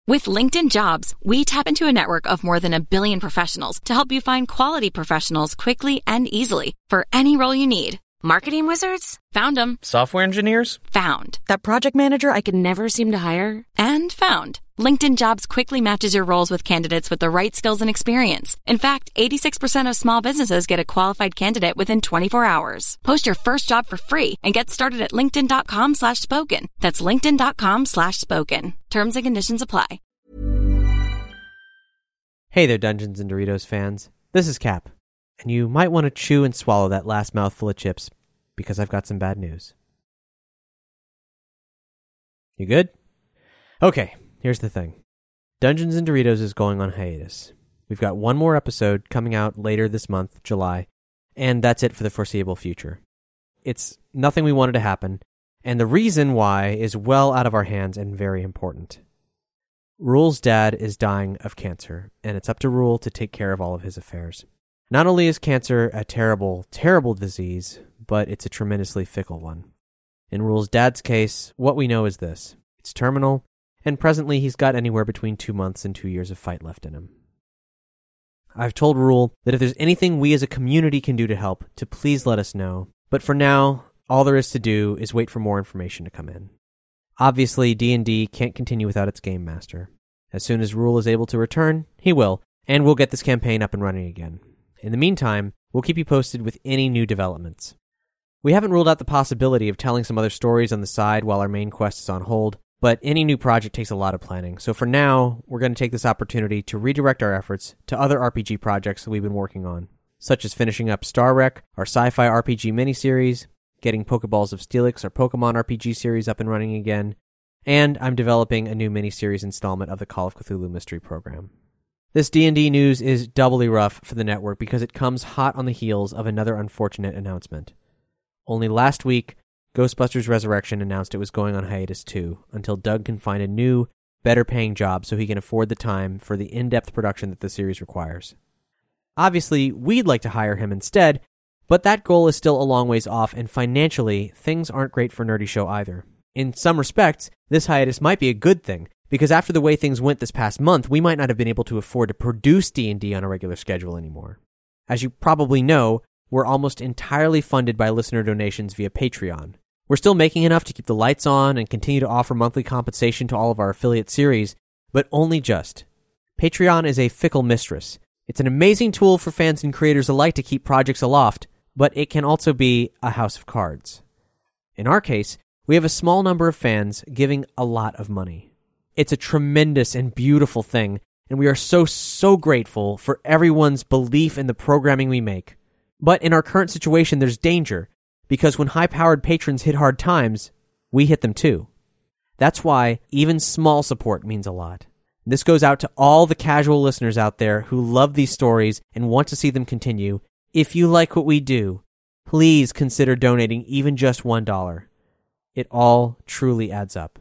With LinkedIn Jobs, we tap into a network of more than 1 billion professionals to help you find quality professionals quickly and easily for any role you need. Marketing wizards? Found them. Software engineers? Found. That project manager I could never seem to hire? And found. LinkedIn Jobs quickly matches your roles with candidates with the right skills and experience. In fact, 86% of small businesses get a qualified candidate within 24 hours. Post your first job for free and get started at linkedin.com/spoken. That's linkedin.com/spoken. Terms and conditions apply. Hey there, Dungeons & Doritos fans. This is Cap, and you might want to chew and swallow that last mouthful of chips, because I've got some bad news. You good? Okay, here's the thing. Dungeons & Doritos is going on hiatus. We've got one more episode coming out later this month, July, and that's it for the foreseeable future. It's nothing we wanted to happen, and the reason why is well out of our hands and very important. Rule's dad is dying of cancer, and it's up to Rule to take care of all of his affairs. Not only is cancer a terrible, terrible disease, but it's a tremendously fickle one. In Rule's dad's case, what we know is this. It's terminal, and presently he's got anywhere between 2 months and 2 years of fight left in him. I've told Rule that if there's anything we as a community can do to help, to please let us know. But for now, all there is to do is wait for more information to come in. Obviously, D&D can't continue without its game master. As soon as Rule is able to return, he will, and we'll get this campaign up and running again. In the meantime, we'll keep you posted with any new developments. We haven't ruled out the possibility of telling some other stories on the side while our main quest is on hold, but any new project takes a lot of planning, so for now, we're going to take this opportunity to redirect our efforts to other RPG projects that we've been working on, such as finishing up Star Wreck, our sci-fi RPG miniseries, getting Pokeballs of Steelix, our Pokemon RPG series, up and running again, and I'm developing a new miniseries installment of the Call of Cthulhu Mystery Program. This D&D news is doubly rough for the network because it comes hot on the heels of another unfortunate announcement. Only last week, Ghostbusters Resurrection announced it was going on hiatus too, until Doug can find a new, better-paying job so he can afford the time for the in-depth production that the series requires. Obviously, we'd like to hire him instead, but that goal is still a long ways off, and financially, things aren't great for Nerdy Show either. In some respects, this hiatus might be a good thing, because after the way things went this past month, we might not have been able to afford to produce D&D on a regular schedule anymore. As you probably know, we're almost entirely funded by listener donations via Patreon. We're still making enough to keep the lights on and continue to offer monthly compensation to all of our affiliate series, but only just. Patreon is a fickle mistress. It's an amazing tool for fans and creators alike to keep projects aloft, but it can also be a house of cards. In our case, we have a small number of fans giving a lot of money. It's a tremendous and beautiful thing, and we are so grateful for everyone's belief in the programming we make. But in our current situation, there's danger, because when high-powered patrons hit hard times, we hit them too. That's why even small support means a lot. This goes out to all the casual listeners out there who love these stories and want to see them continue. If you like what we do, please consider donating even just $1. It all truly adds up.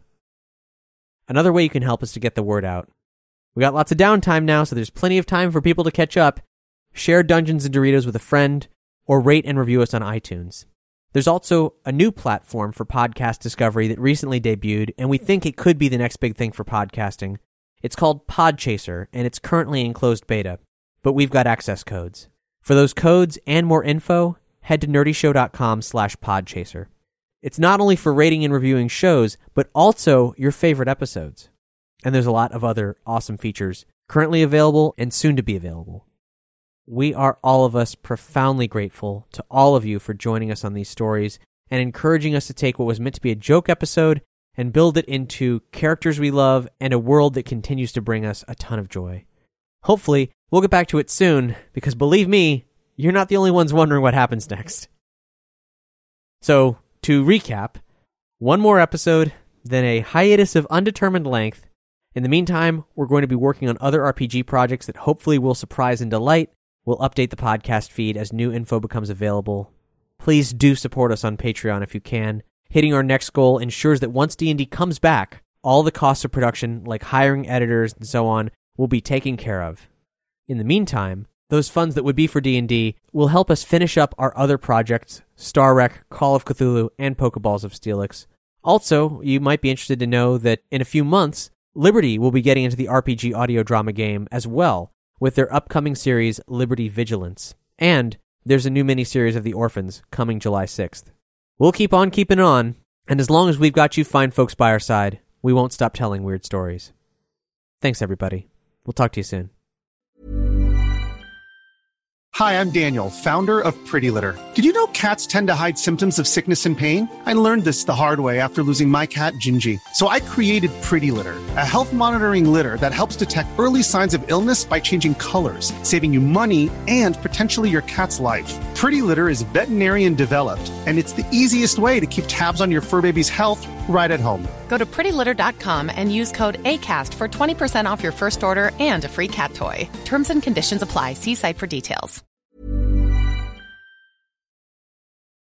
Another way you can help is to get the word out. We got lots of downtime now, so there's plenty of time for people to catch up. Share Dungeons & Doritos with a friend, or rate and review us on iTunes. There's also a new platform for podcast discovery that recently debuted, and we think it could be the next big thing for podcasting. It's called Podchaser, and it's currently in closed beta, but we've got access codes. For those codes and more info, head to nerdyshow.com/podchaser. It's not only for rating and reviewing shows, but also your favorite episodes. And there's a lot of other awesome features currently available and soon to be available. We are all of us profoundly grateful to all of you for joining us on these stories and encouraging us to take what was meant to be a joke episode and build it into characters we love and a world that continues to bring us a ton of joy. Hopefully, we'll get back to it soon, because believe me, you're not the only ones wondering what happens next. So, to recap, one more episode, then a hiatus of undetermined length. In the meantime, we're going to be working on other RPG projects that hopefully will surprise and delight. We'll update the podcast feed as new info becomes available. Please do support us on Patreon if you can. Hitting our next goal ensures that once D&D comes back, all the costs of production, like hiring editors and so on, will be taken care of. In the meantime, those funds that would be for D&D will help us finish up our other projects, Star Wreck, Call of Cthulhu, and Pokeballs of Steelix. Also, you might be interested to know that in a few months, Liberty will be getting into the RPG audio drama game as well with their upcoming series Liberty Vigilance. And there's a new miniseries of The Orphans coming July 6th. We'll keep on keeping on, and as long as we've got you fine folks by our side, we won't stop telling weird stories. Thanks, everybody. We'll talk to you soon. Hi, I'm Daniel, founder of Pretty Litter. Did you know cats tend to hide symptoms of sickness and pain? I learned this the hard way after losing my cat, Gingy. So I created Pretty Litter, a health monitoring litter that helps detect early signs of illness by changing colors, saving you money and potentially your cat's life. Pretty Litter is veterinarian developed, and it's the easiest way to keep tabs on your fur baby's health right at home. Go to prettylitter.com and use code ACAST for 20% off your first order and a free cat toy. Terms and conditions apply. See site for details.